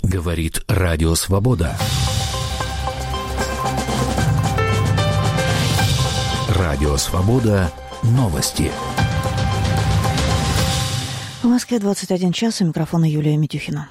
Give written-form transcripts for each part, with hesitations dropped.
Говорит Радио Свобода. Радио Свобода. Новости. В Москве 21 час. У микрофона Юлия Митюхина.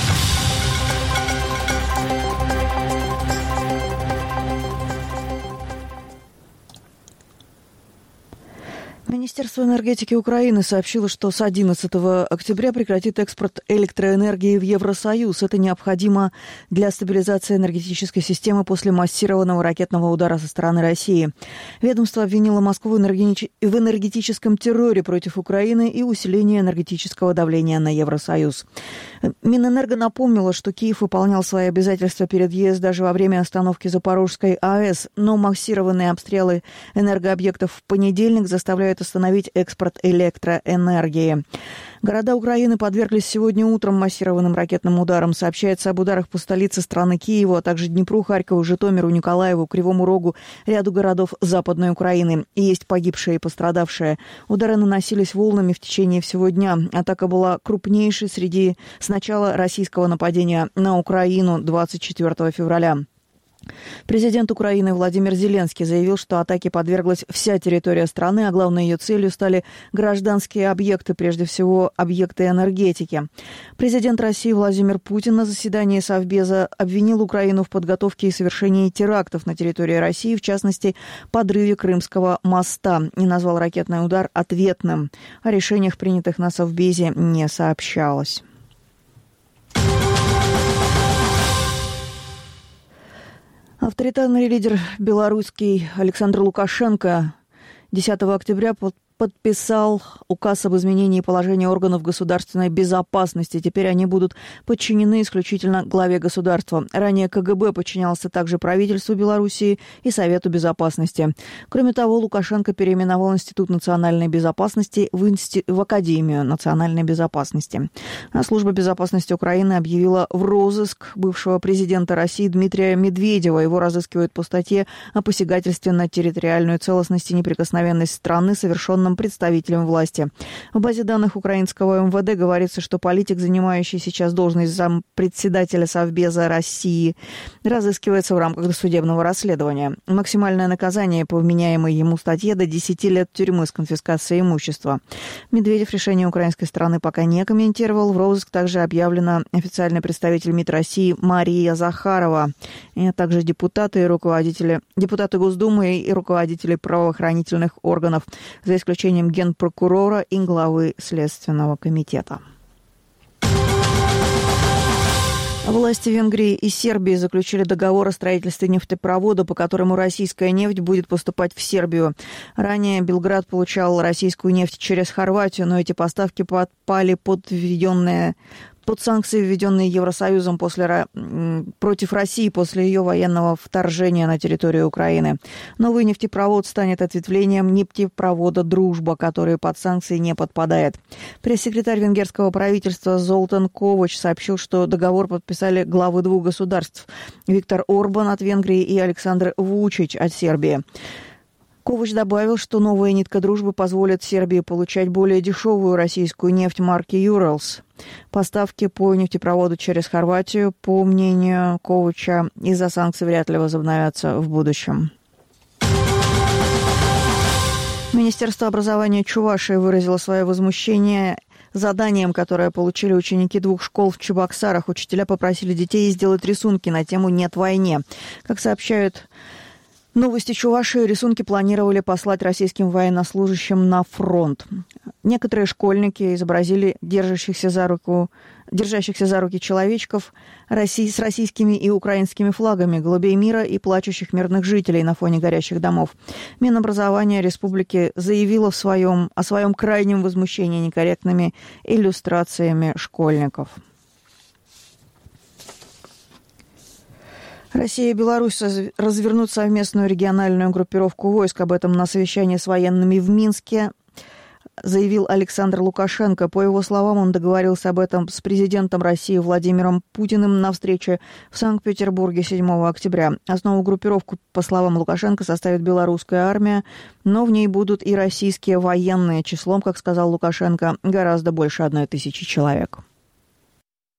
Министерство энергетики Украины сообщило, что с 11 октября прекратит экспорт электроэнергии в Евросоюз. Это необходимо для стабилизации энергетической системы после массированного ракетного удара со стороны России. Ведомство обвинило Москву в энергетическом терроре против Украины и усилении энергетического давления на Евросоюз. Минэнерго напомнило, что Киев выполнял свои обязательства перед ЕС даже во время остановки Запорожской АЭС, но массированные обстрелы энергообъектов в понедельник заставляют остановить экспорт электроэнергии. Города Украины подверглись сегодня утром массированным ракетным ударам. Сообщается об ударах по столице страны Киеву, а также Днепру, Харькову, Житомиру, Николаеву, Кривому Рогу, ряду городов Западной Украины. И есть погибшие и пострадавшие. Удары наносились волнами в течение всего дня. Атака была крупнейшей с начала российского нападения на Украину 24 февраля. Президент Украины Владимир Зеленский заявил, что атаке подверглась вся территория страны, а главной ее целью стали гражданские объекты, прежде всего объекты энергетики. Президент России Владимир Путин на заседании Совбеза обвинил Украину в подготовке и совершении терактов на территории России, в частности, подрыве Крымского моста, и назвал ракетный удар ответным. О решениях, принятых на Совбезе, не сообщалось. Авторитарный лидер белорусский Александр Лукашенко 10 октября подписал указ об изменении положения органов государственной безопасности. Теперь они будут подчинены исключительно главе государства. Ранее КГБ подчинялся также правительству Белоруссии и Совету безопасности. Кроме того, Лукашенко переименовал Институт национальной безопасности в Академию национальной безопасности. А Служба безопасности Украины объявила в розыск бывшего президента России Дмитрия Медведева. Его разыскивают по статье о посягательстве на территориальную целостность и неприкосновенность страны, совершенном представителем власти. В базе данных украинского МВД говорится, что политик, занимающий сейчас должность зампредседателя Совбеза России, разыскивается в рамках досудебного расследования. Максимальное наказание по вменяемой ему статье до 10 лет тюрьмы с конфискацией имущества. Медведев решение украинской стороны пока не комментировал. В розыск также объявлена официальный представитель МИД России Мария Захарова, а также депутаты Госдумы и руководители правоохранительных органов, за исключением генпрокурора и главы Следственного комитета. Власти Венгрии и Сербии заключили договор о строительстве нефтепровода, по которому российская нефть будет поступать в Сербию. Ранее Белград получал российскую нефть через Хорватию, но эти поставки подпали под санкции, введенные Евросоюзом против России после ее военного вторжения на территорию Украины. Новый нефтепровод станет ответвлением нефтепровода «Дружба», который под санкции не подпадает. Пресс-секретарь венгерского правительства Золтан Ковач сообщил, что договор подписали главы двух государств – Виктор Орбан от Венгрии и Александр Вучич от Сербии. Ковач добавил, что новая нитка дружбы позволит Сербии получать более дешевую российскую нефть марки «Юралс». Поставки по нефтепроводу через Хорватию, по мнению Ковача, из-за санкций вряд ли возобновятся в будущем. Министерство образования Чувашии выразило свое возмущение заданием, которое получили ученики двух школ в Чебоксарах. Учителя попросили детей сделать рисунки на тему «Нет войне». Как сообщают новости Чувашии, рисунки планировали послать российским военнослужащим на фронт. Некоторые школьники изобразили держащихся за руки человечков с российскими и украинскими флагами, голубей мира и плачущих мирных жителей на фоне горящих домов. Минобразование республики заявило о своем крайнем возмущении некорректными иллюстрациями школьников. Россия и Беларусь развернут совместную региональную группировку войск. Об этом на совещании с военными в Минске заявил Александр Лукашенко. По его словам, он договорился об этом с президентом России Владимиром Путиным на встрече в Санкт-Петербурге 7 октября. Основу группировки, по словам Лукашенко, составит белорусская армия, но в ней будут и российские военные. Числом, как сказал Лукашенко, гораздо больше 1000 человек.